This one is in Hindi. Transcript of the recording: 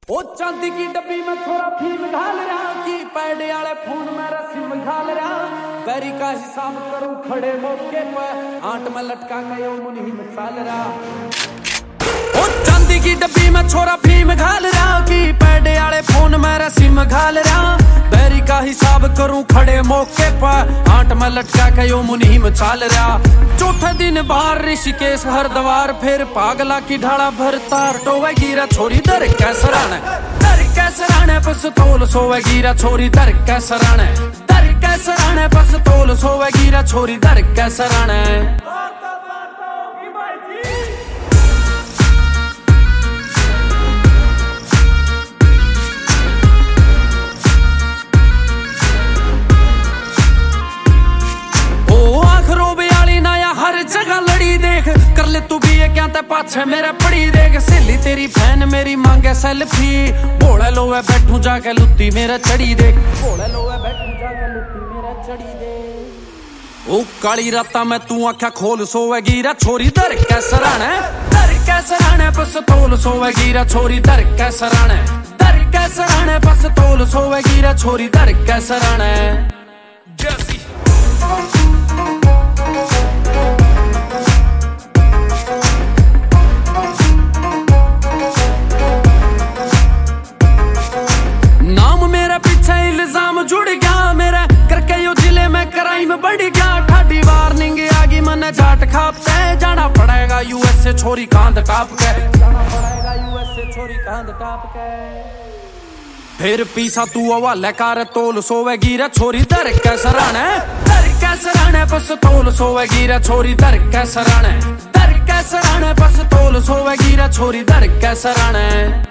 ओ चांदी की डब्बी में थोड़ा फीम घाल रहा की पैड वाले फोन में रस्म घाल रहा बैरी का हिसाब करूं खड़े मौके पर आंट में लटका गयो मुनीम चाल रहा। ओ चांदी की डब्बी में छोरा फीम घाल रहा की पैड वाले फोन में रस्म घाल रहा बैरी का हिसाब करूं खड़े मौके पर आंट में लटका गयो मुनीम चाल रहा। चौथे दिन बाहर ऋषिकेश हरद्वार फिर पागला की ढाला भर तार टोवे गिरा छोरी दर कैसराने बस तोल सोवे गिरा छोरी दर कैसराने बस तोल सोवे गिरा छोरी दर कैसराने। जगह लड़ी देख कर ले तू भी ये क्या ते पाछे मेरे पड़ी देख सहेली तेरी फैन मेरी मांगे सेल्फी भोले लोवे बैठू जाके लुत्ती मेरे चढ़ी देख भोले लोवे बैठू जाके लुत्ती मेरे चढ़ी देख। ओ काली राता में तू आख्या खोल सोवे गिरा छोरी दर कैसराने बस तोल सोवे गिरा छोरी दर कैसराने बस तोल सोवे गिरा छोरी दर कैसराने। इल्जाम जुड़ गया मेरा करके यो जिले में क्राइम बढ़ गया ठाडी वार्निंग आगी मने जाट खापते जाना पड़ेगा यूएसए छोरी कांध टाप के फिर पीसा तू हवाले कार तोल सोवे गिरा छोरी दर कैसराने बस तोल सोवे गिरा छोरी दर कैसराने बस तोल सोवे गिरा छोरी दर कैसराने।